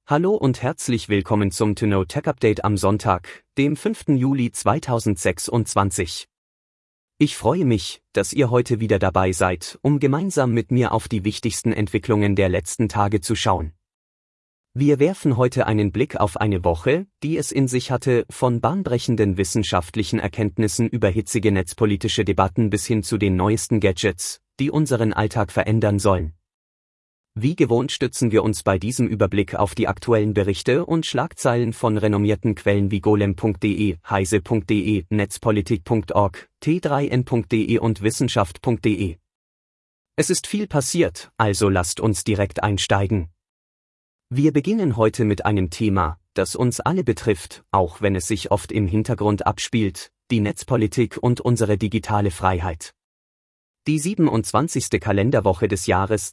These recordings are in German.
Hallo und herzlich willkommen zum To Know Tech Update am Sonntag, dem 5. Juli 2026. Ich freue mich, dass ihr heute wieder dabei seid, um gemeinsam mit mir auf die wichtigsten Entwicklungen der letzten Tage zu schauen. Wir werfen heute einen Blick auf eine Woche, die es in sich hatte, von bahnbrechenden wissenschaftlichen Erkenntnissen über hitzige netzpolitische Debatten bis hin zu den neuesten Gadgets, die unseren Alltag verändern sollen. Wie gewohnt stützen wir uns bei diesem Überblick auf die aktuellen Berichte und Schlagzeilen von renommierten Quellen wie golem.de, heise.de, netzpolitik.org, t3n.de und wissenschaft.de. Es ist viel passiert, also lasst uns direkt einsteigen. Wir beginnen heute mit einem Thema, das uns alle betrifft, auch wenn es sich oft im Hintergrund abspielt, die Netzpolitik und unsere digitale Freiheit. Die 27. Kalenderwoche des Jahres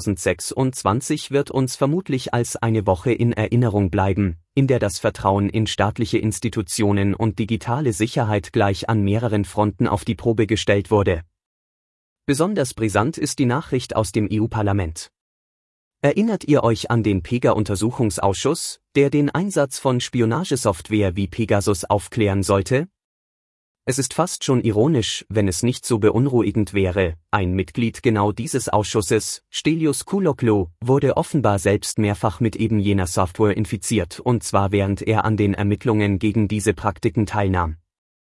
2026 wird uns vermutlich als eine Woche in Erinnerung bleiben, in der das Vertrauen in staatliche Institutionen und digitale Sicherheit gleich an mehreren Fronten auf die Probe gestellt wurde. Besonders brisant ist die Nachricht aus dem EU-Parlament. Erinnert ihr euch an den PEGA-Untersuchungsausschuss, der den Einsatz von Spionagesoftware wie Pegasus aufklären sollte? Es ist fast schon ironisch, wenn es nicht so beunruhigend wäre, ein Mitglied genau dieses Ausschusses, Stelios Kouloglou, wurde offenbar selbst mehrfach mit eben jener Software infiziert und zwar während er an den Ermittlungen gegen diese Praktiken teilnahm.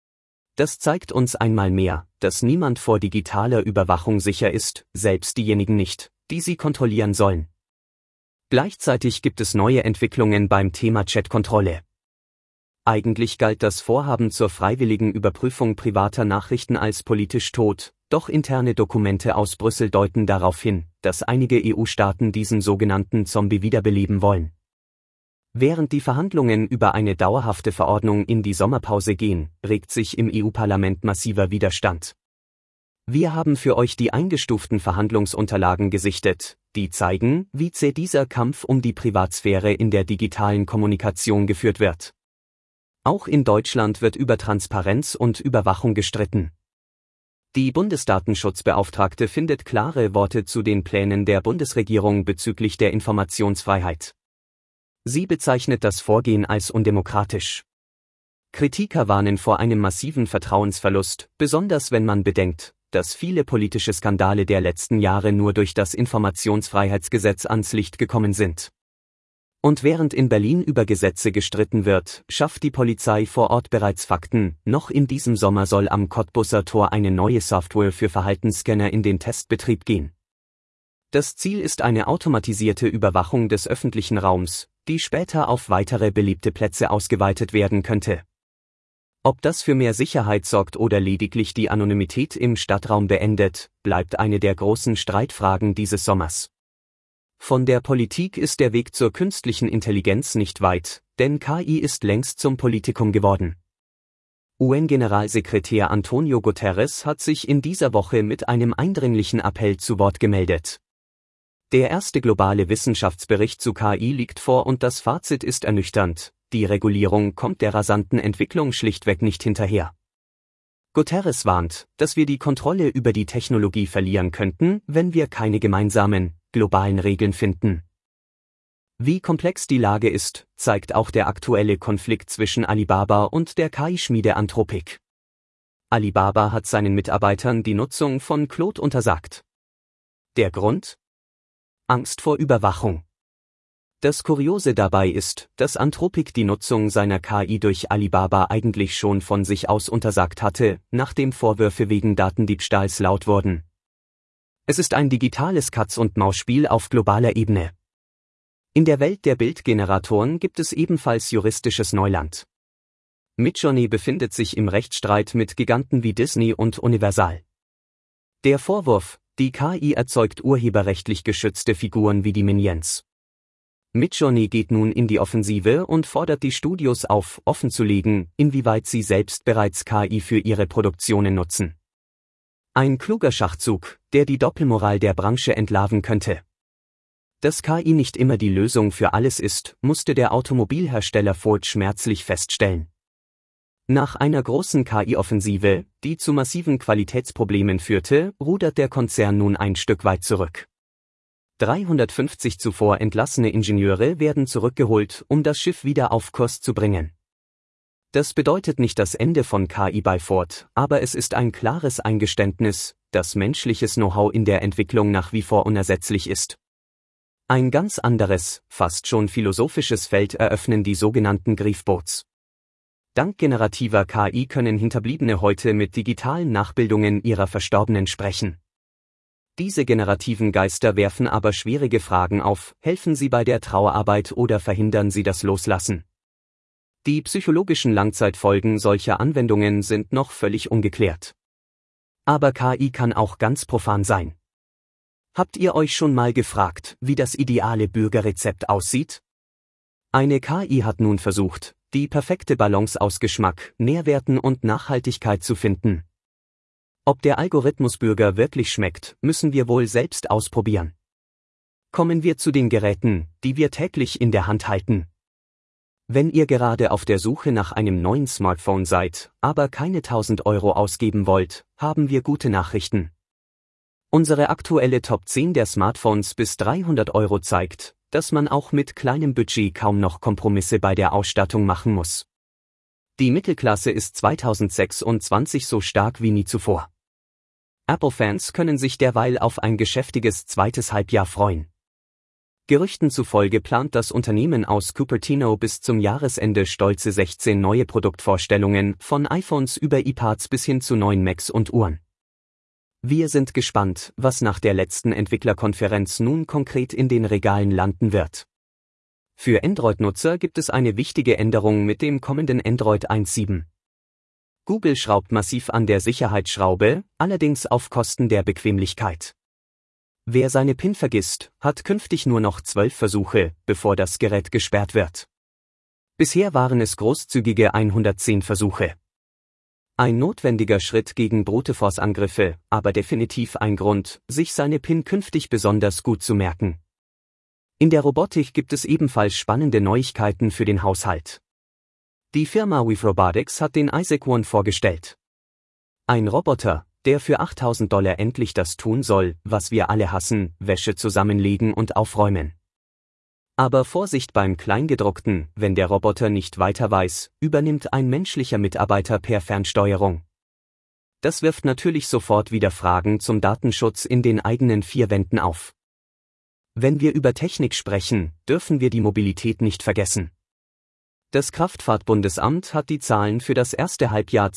Das zeigt uns einmal mehr, dass niemand vor digitaler Überwachung sicher ist, selbst diejenigen nicht, die sie kontrollieren sollen. Gleichzeitig gibt es neue Entwicklungen beim Thema Chatkontrolle. Eigentlich galt das Vorhaben zur freiwilligen Überprüfung privater Nachrichten als politisch tot, doch interne Dokumente aus Brüssel deuten darauf hin, dass einige EU-Staaten diesen sogenannten Zombie wiederbeleben wollen. Während die Verhandlungen über eine dauerhafte Verordnung in die Sommerpause gehen, regt sich im EU-Parlament massiver Widerstand. Wir haben für euch die eingestuften Verhandlungsunterlagen gesichtet, die zeigen, wie zäh dieser Kampf um die Privatsphäre in der digitalen Kommunikation geführt wird. Auch in Deutschland wird über Transparenz und Überwachung gestritten. Die Bundesdatenschutzbeauftragte findet klare Worte zu den Plänen der Bundesregierung bezüglich der Informationsfreiheit. Sie bezeichnet das Vorgehen als undemokratisch. Kritiker warnen vor einem massiven Vertrauensverlust, besonders wenn man bedenkt, dass viele politische Skandale der letzten Jahre nur durch das Informationsfreiheitsgesetz ans Licht gekommen sind. Und während in Berlin über Gesetze gestritten wird, schafft die Polizei vor Ort bereits Fakten. Noch in diesem Sommer soll am Cottbuser Tor eine neue Software für Verhaltensscanner in den Testbetrieb gehen. Das Ziel ist eine automatisierte Überwachung des öffentlichen Raums, die später auf weitere beliebte Plätze ausgeweitet werden könnte. Ob das für mehr Sicherheit sorgt oder lediglich die Anonymität im Stadtraum beendet, bleibt eine der großen Streitfragen dieses Sommers. Von der Politik ist der Weg zur künstlichen Intelligenz nicht weit, denn KI ist längst zum Politikum geworden. UN-Generalsekretär Antonio Guterres hat sich in dieser Woche mit einem eindringlichen Appell zu Wort gemeldet. Der erste globale Wissenschaftsbericht zu KI liegt vor und das Fazit ist ernüchternd: Die Regulierung kommt der rasanten Entwicklung schlichtweg nicht hinterher. Guterres warnt, dass wir die Kontrolle über die Technologie verlieren könnten, wenn wir keine gemeinsamen, globalen Regeln finden. Wie komplex die Lage ist, zeigt auch der aktuelle Konflikt zwischen Alibaba und der KI-Schmiede Anthropic. Alibaba hat seinen Mitarbeitern die Nutzung von Claude untersagt. Der Grund? Angst vor Überwachung. Das Kuriose dabei ist, dass Anthropic die Nutzung seiner KI durch Alibaba eigentlich schon von sich aus untersagt hatte, nachdem Vorwürfe wegen Datendiebstahls laut wurden. Es ist ein digitales Katz-und-Maus-Spiel auf globaler Ebene. In der Welt der Bildgeneratoren gibt es ebenfalls juristisches Neuland. Midjourney befindet sich im Rechtsstreit mit Giganten wie Disney und Universal. Der Vorwurf: Die KI erzeugt urheberrechtlich geschützte Figuren wie die Minions. Midjourney geht nun in die Offensive und fordert die Studios auf, offenzulegen, inwieweit sie selbst bereits KI für ihre Produktionen nutzen. Ein kluger Schachzug, der die Doppelmoral der Branche entlarven könnte. Dass KI nicht immer die Lösung für alles ist, musste der Automobilhersteller Ford schmerzlich feststellen. Nach einer großen KI-Offensive, die zu massiven Qualitätsproblemen führte, rudert der Konzern nun ein Stück weit zurück. 350 zuvor entlassene Ingenieure werden zurückgeholt, um das Schiff wieder auf Kurs zu bringen. Das bedeutet nicht das Ende von KI bei Ford, aber es ist ein klares Eingeständnis, dass menschliches Know-how in der Entwicklung nach wie vor unersetzlich ist. Ein ganz anderes, fast schon philosophisches Feld eröffnen die sogenannten Griefbots. Dank generativer KI können Hinterbliebene heute mit digitalen Nachbildungen ihrer Verstorbenen sprechen. Diese generativen Geister werfen aber schwierige Fragen auf: Helfen sie bei der Trauerarbeit oder verhindern sie das Loslassen? Die psychologischen Langzeitfolgen solcher Anwendungen sind noch völlig ungeklärt. Aber KI kann auch ganz profan sein. Habt ihr euch schon mal gefragt, wie das ideale Bürgerrezept aussieht? Eine KI hat nun versucht, die perfekte Balance aus Geschmack, Nährwerten und Nachhaltigkeit zu finden. Ob der Algorithmus Burger wirklich schmeckt, müssen wir wohl selbst ausprobieren. Kommen wir zu den Geräten, die wir täglich in der Hand halten. Wenn ihr gerade auf der Suche nach einem neuen Smartphone seid, aber keine 1000 Euro ausgeben wollt, haben wir gute Nachrichten. Unsere aktuelle Top 10 der Smartphones bis 300 Euro zeigt, dass man auch mit kleinem Budget kaum noch Kompromisse bei der Ausstattung machen muss. Die Mittelklasse ist 2026 so stark wie nie zuvor. Apple-Fans können sich derweil auf ein geschäftiges zweites Halbjahr freuen. Gerüchten zufolge plant das Unternehmen aus Cupertino bis zum Jahresende stolze 16 neue Produktvorstellungen, von iPhones über iPads bis hin zu neuen Macs und Uhren. Wir sind gespannt, was nach der letzten Entwicklerkonferenz nun konkret in den Regalen landen wird. Für Android-Nutzer gibt es eine wichtige Änderung mit dem kommenden Android 1.7. Google schraubt massiv an der Sicherheitsschraube, allerdings auf Kosten der Bequemlichkeit. Wer seine PIN vergisst, hat künftig nur noch 12 Versuche, bevor das Gerät gesperrt wird. Bisher waren es großzügige 110 Versuche. Ein notwendiger Schritt gegen Brute Force-Angriffe, aber definitiv ein Grund, sich seine PIN künftig besonders gut zu merken. In der Robotik gibt es ebenfalls spannende Neuigkeiten für den Haushalt. Die Firma Weave Robotics hat den Isaac One vorgestellt. Ein Roboter, der für $8.000 endlich das tun soll, was wir alle hassen: Wäsche zusammenlegen und aufräumen. Aber Vorsicht beim Kleingedruckten: Wenn der Roboter nicht weiter weiß, übernimmt ein menschlicher Mitarbeiter per Fernsteuerung. Das wirft natürlich sofort wieder Fragen zum Datenschutz in den eigenen vier Wänden auf. Wenn wir über Technik sprechen, dürfen wir die Mobilität nicht vergessen. Das Kraftfahrtbundesamt hat die Zahlen für das erste Halbjahr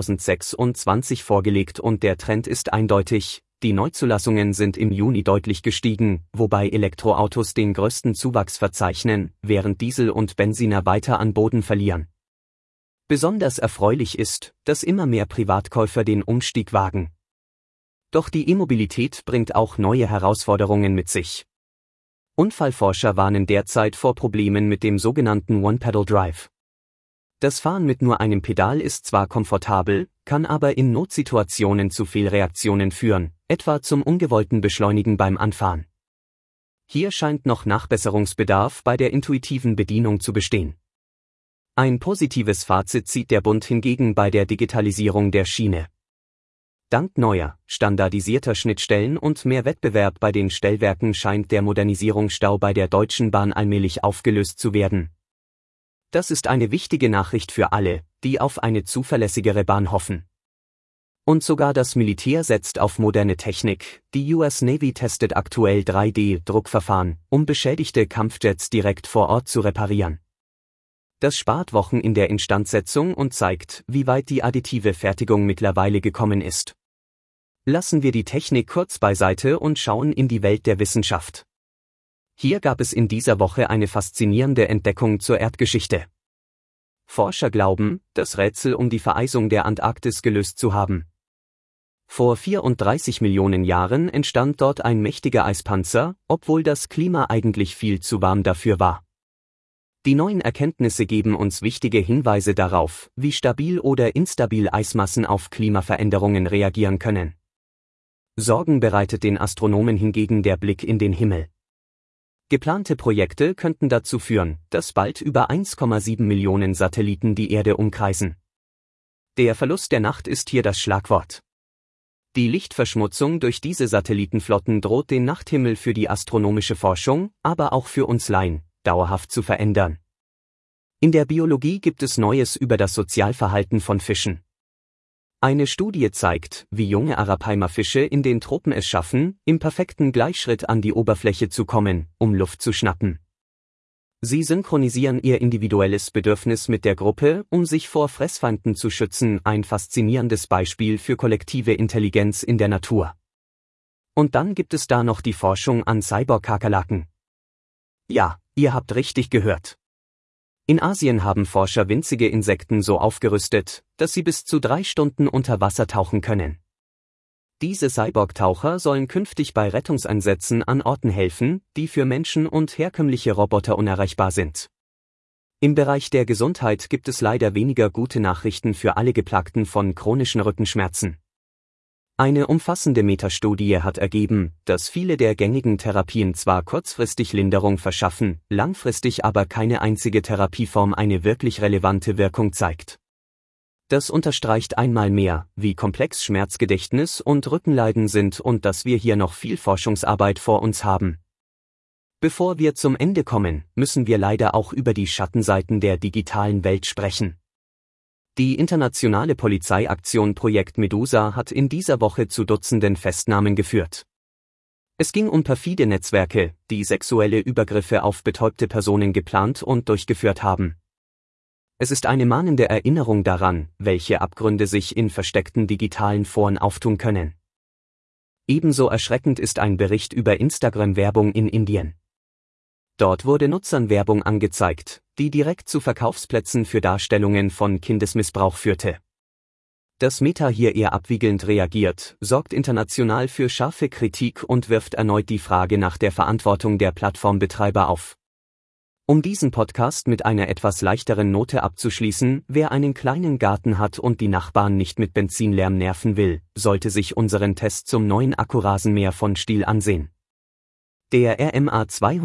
2026 vorgelegt und der Trend ist eindeutig: Die Neuzulassungen sind im Juni deutlich gestiegen, wobei Elektroautos den größten Zuwachs verzeichnen, während Diesel und Benziner weiter an Boden verlieren. Besonders erfreulich ist, dass immer mehr Privatkäufer den Umstieg wagen. Doch die E-Mobilität bringt auch neue Herausforderungen mit sich. Unfallforscher warnen derzeit vor Problemen mit dem sogenannten One-Pedal-Drive. Das Fahren mit nur einem Pedal ist zwar komfortabel, kann aber in Notsituationen zu Fehlreaktionen führen, etwa zum ungewollten Beschleunigen beim Anfahren. Hier scheint noch Nachbesserungsbedarf bei der intuitiven Bedienung zu bestehen. Ein positives Fazit zieht der Bund hingegen bei der Digitalisierung der Schiene. Dank neuer, standardisierter Schnittstellen und mehr Wettbewerb bei den Stellwerken scheint der Modernisierungsstau bei der Deutschen Bahn allmählich aufgelöst zu werden. Das ist eine wichtige Nachricht für alle, die auf eine zuverlässigere Bahn hoffen. Und sogar das Militär setzt auf moderne Technik. Die US Navy testet aktuell 3D-Druckverfahren, um beschädigte Kampfjets direkt vor Ort zu reparieren. Das spart Wochen in der Instandsetzung und zeigt, wie weit die additive Fertigung mittlerweile gekommen ist. Lassen wir die Technik kurz beiseite und schauen in die Welt der Wissenschaft. Hier gab es in dieser Woche eine faszinierende Entdeckung zur Erdgeschichte. Forscher glauben, das Rätsel um die Vereisung der Antarktis gelöst zu haben. Vor 34 Millionen Jahren entstand dort ein mächtiger Eispanzer, obwohl das Klima eigentlich viel zu warm dafür war. Die neuen Erkenntnisse geben uns wichtige Hinweise darauf, wie stabil oder instabil Eismassen auf Klimaveränderungen reagieren können. Sorgen bereitet den Astronomen hingegen der Blick in den Himmel. Geplante Projekte könnten dazu führen, dass bald über 1,7 Millionen Satelliten die Erde umkreisen. Der Verlust der Nacht ist hier das Schlagwort. Die Lichtverschmutzung durch diese Satellitenflotten droht den Nachthimmel für die astronomische Forschung, aber auch für uns Laien, dauerhaft zu verändern. In der Biologie gibt es Neues über das Sozialverhalten von Fischen. Eine Studie zeigt, wie junge Arapaima-Fische in den Tropen es schaffen, im perfekten Gleichschritt an die Oberfläche zu kommen, um Luft zu schnappen. Sie synchronisieren ihr individuelles Bedürfnis mit der Gruppe, um sich vor Fressfeinden zu schützen, ein faszinierendes Beispiel für kollektive Intelligenz in der Natur. Und dann gibt es da noch die Forschung an Cyborg-Kakerlaken. Ja, ihr habt richtig gehört. In Asien haben Forscher winzige Insekten so aufgerüstet, dass sie bis zu 3 Stunden unter Wasser tauchen können. Diese Cyborg-Taucher sollen künftig bei Rettungseinsätzen an Orten helfen, die für Menschen und herkömmliche Roboter unerreichbar sind. Im Bereich der Gesundheit gibt es leider weniger gute Nachrichten für alle Geplagten von chronischen Rückenschmerzen. Eine umfassende Metastudie hat ergeben, dass viele der gängigen Therapien zwar kurzfristig Linderung verschaffen, langfristig aber keine einzige Therapieform eine wirklich relevante Wirkung zeigt. Das unterstreicht einmal mehr, wie komplex Schmerzgedächtnis und Rückenleiden sind und dass wir hier noch viel Forschungsarbeit vor uns haben. Bevor wir zum Ende kommen, müssen wir leider auch über die Schattenseiten der digitalen Welt sprechen. Die internationale Polizeiaktion Projekt Medusa hat in dieser Woche zu Dutzenden Festnahmen geführt. Es ging um perfide Netzwerke, die sexuelle Übergriffe auf betäubte Personen geplant und durchgeführt haben. Es ist eine mahnende Erinnerung daran, welche Abgründe sich in versteckten digitalen Foren auftun können. Ebenso erschreckend ist ein Bericht über Instagram-Werbung in Indien. Dort wurde Nutzern Werbung angezeigt, die direkt zu Verkaufsplätzen für Darstellungen von Kindesmissbrauch führte. Dass Meta hier eher abwiegelnd reagiert, sorgt international für scharfe Kritik und wirft erneut die Frage nach der Verantwortung der Plattformbetreiber auf. Um diesen Podcast mit einer etwas leichteren Note abzuschließen, wer einen kleinen Garten hat und die Nachbarn nicht mit Benzinlärm nerven will, sollte sich unseren Test zum neuen Akkurasenmäher von Stihl ansehen. Der RMA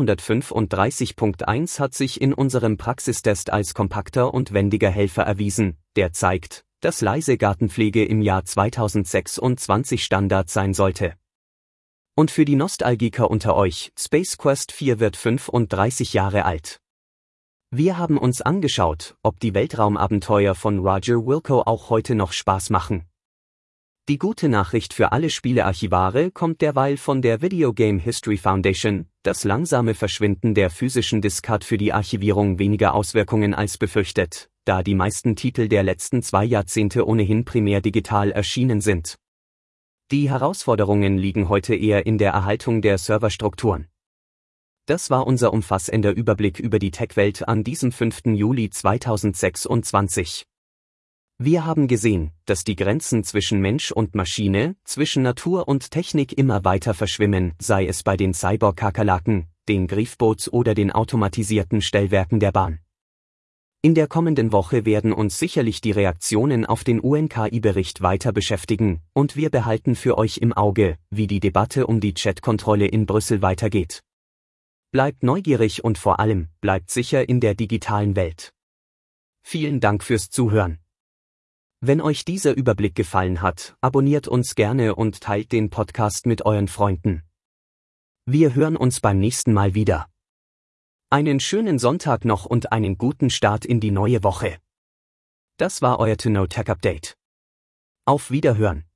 235.1 hat sich in unserem Praxistest als kompakter und wendiger Helfer erwiesen, der zeigt, dass leise Gartenpflege im Jahr 2026 Standard sein sollte. Und für die Nostalgiker unter euch, Space Quest 4 wird 35 Jahre alt. Wir haben uns angeschaut, ob die Weltraumabenteuer von Roger Wilco auch heute noch Spaß machen. Die gute Nachricht für alle Spielearchivare kommt derweil von der Video Game History Foundation: Das langsame Verschwinden der physischen Diskat für die Archivierung weniger Auswirkungen als befürchtet, da die meisten Titel der letzten 2 Jahrzehnte ohnehin primär digital erschienen sind. Die Herausforderungen liegen heute eher in der Erhaltung der Serverstrukturen. Das war unser umfassender Überblick über die Tech-Welt an diesem 5. Juli 2026. Wir haben gesehen, dass die Grenzen zwischen Mensch und Maschine, zwischen Natur und Technik immer weiter verschwimmen, sei es bei den Cyborg-Kakerlaken, den Griffboots oder den automatisierten Stellwerken der Bahn. In der kommenden Woche werden uns sicherlich die Reaktionen auf den UNKI-Bericht weiter beschäftigen, und wir behalten für euch im Auge, wie die Debatte um die Chat-Kontrolle in Brüssel weitergeht. Bleibt neugierig und vor allem, bleibt sicher in der digitalen Welt. Vielen Dank fürs Zuhören. Wenn euch dieser Überblick gefallen hat, abonniert uns gerne und teilt den Podcast mit euren Freunden. Wir hören uns beim nächsten Mal wieder. Einen schönen Sonntag noch und einen guten Start in die neue Woche. Das war euer To Know Tech Update. Auf Wiederhören.